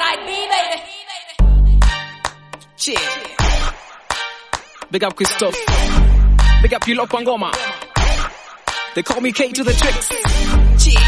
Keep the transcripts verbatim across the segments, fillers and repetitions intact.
side B, baby. Cheer. Big up Christoph. Big up Yulop Pangoma. They call me K to the tricks. Cheer.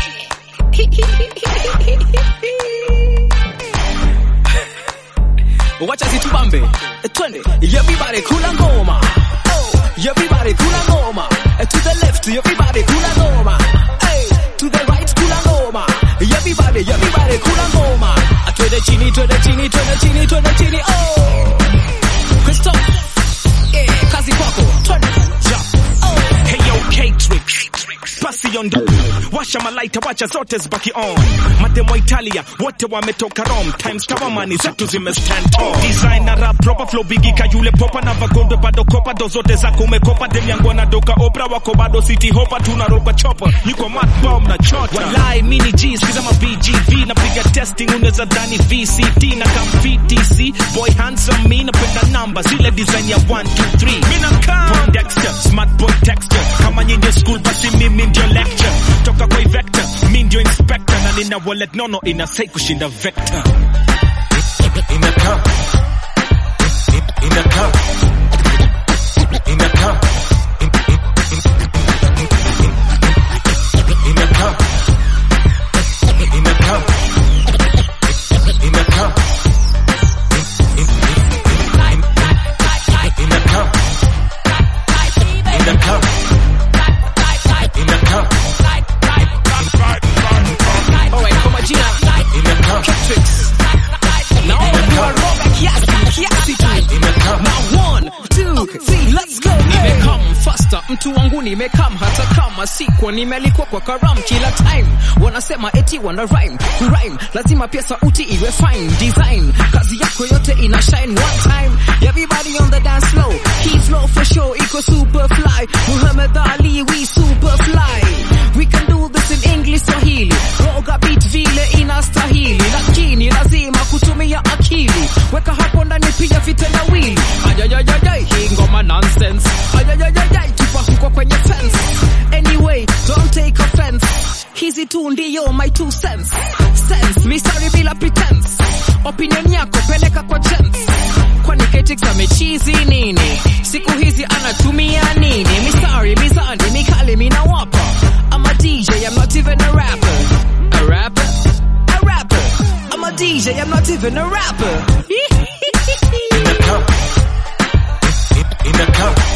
Watch as it bambe. Twende. Everybody kula ngoma. Oh, everybody kula ngoma. To the left, everybody kula ngoma. Hey, to the right, kula ngoma. Everybody, everybody kula ngoma. To the chini, to the chini, to the chini, to the chini. Oh, Christoph. Yeah, kazi kwako. Twende. Jump. Oh. Hey yo, K-Tricks. Pasi on the washa malaita, wacha zote zibaki on. Mademo Italia, wote wametoka Rome. Times tower money, zetu zime stand tall. Designer rap, proper flow, bigi ka yule popa. Na vagondo bado kopa, do zote zako umekopa. Dem yangu wanadoka opera, wako bado city hopper. Tunaroka chopper, niko mad bomb na chota. Walai, mini G, skiza ma B G V. Napiga testing, uneza dhani V C T. Na kam P T C, boy handsome me. Napenda number, zile design ya one, two, three. Mina kam Dexter, smart boy texture. Kama nyinyi school, basi mimi ndio lecture. Toka kwa vector, mimi ndio inspector. Na nina wallet nono inasai kushinda vector. Inaka Inaka Inaka Inaka Inaka Inaka mtu wangu nimekam hata kama siko nimealikwa kwa karam kila time wanasema eti wana rhyme rhyme lazima pia sauti iwe fine design kazi yako yote ina shine one time everybody on the dance floor key flow for sure iko super fly Muhammad Ali we super fly we can do this in English Swahili roga beat vile inastahili lakini lazima kutumia akili weka hapo ndani pia vitendawili ayayayay hii ngoma nonsense ayayayay huko kwenye fence anyway don't take offense hizi tu ndio my two cents sense mistari bila pretense opinion yako peleka kwa gents kwani K-Tricks amechizi nini siku hizi anatumia nini mistari mizani mikali mina wapa I'm a D J I'm not even a rapper a rapper a rapper I'm a D J I'm not even a rapper in the cup in the cup